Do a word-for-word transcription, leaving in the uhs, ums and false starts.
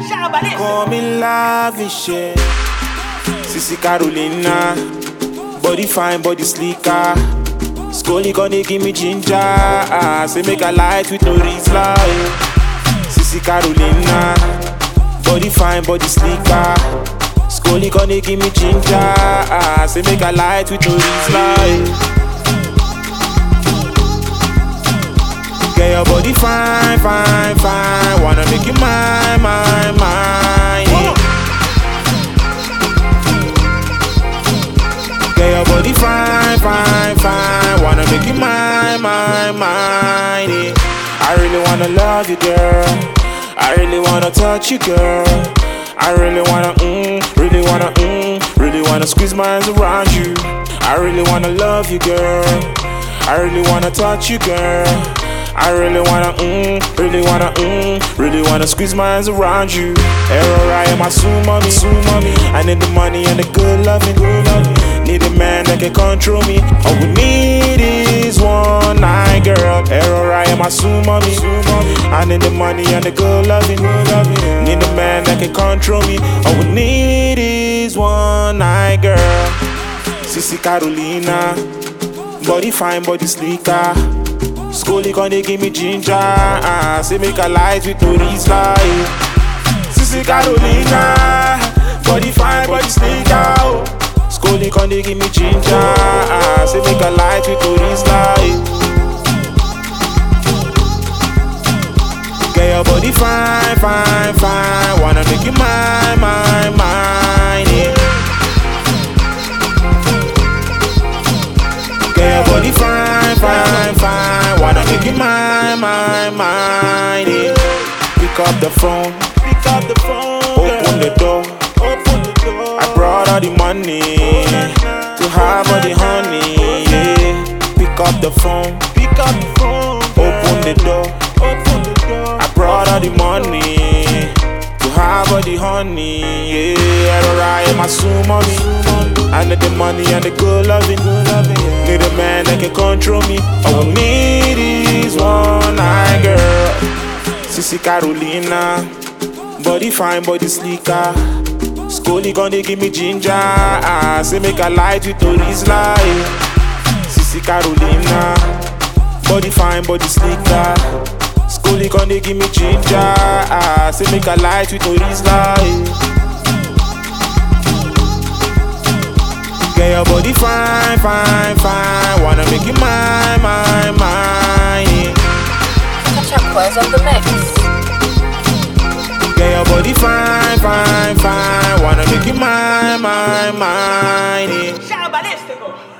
Come in lavish, yeah. Sissy Carolina, body fine, body sleeker. Scully gonna give me ginger, ah, say make a light with no Rizla. Sissy Carolina, body fine, body sleeker. Scully gonna give me ginger, ah, say make a light with no Rizla. Get your body fine, fine, fine. Wanna make you mine, mine, mine. Yeah. Get your body fine, fine, fine. Wanna make you mine, mine, mine. Yeah. I really wanna love you, girl. I really wanna touch you, girl. I really wanna, mm, really wanna, mm, really wanna squeeze my hands around you. I really wanna love you, girl. I really wanna touch you, girl. I really wanna, mm, really wanna, mm, really wanna squeeze my hands around you. Error, I am my mommy, mommy. I need the money and the good loving, good loving. Need a man that can control me. All we need is one night, girl. Error, I am my mommy, mommy. I need the money and the good loving, good loving. Need a man that can control me. All we need is one night, girl. Sissy Carolina, body fine, body sleeker. Scully gonna give me ginger, ah, say make a light with no Rizla. Sissy Carolina, body fine, body sleeker. Oh. Scully gonna give me ginger, ah, say make a light with no Rizla. Get your body fine, fine, fine. Wanna make you mine, mine, mine. Yeah. Get your body fine, fine, fine. Wanna make you mine, mine, mine. Yeah. Pick up the phone, pick up the phone. Open the door, open the door. I brought all the money to have all the honey. Yeah. Pick up the phone, pick up the phone. Open the door, open the door. I brought all the money to have all the honey. Yeah. Alright, my mommy. I need the money and the good loving, good loving. Yeah. Need a man that can control me. All we need is one night, girl. Sissy Carolina, body fine, body sleeker. Scully gonna give me ginger, ah, say make a light with no Rizla. Sissy Carolina, body fine, body sleeker. Scully gonna give me ginger, ah, say make a light with no Rizla. Get your body fine, fine, fine. Wanna make you mine, mine, mine. Champers on the mix. Get your body fine, fine, fine. Wanna make you mine, mine, mine. Ciao balístico.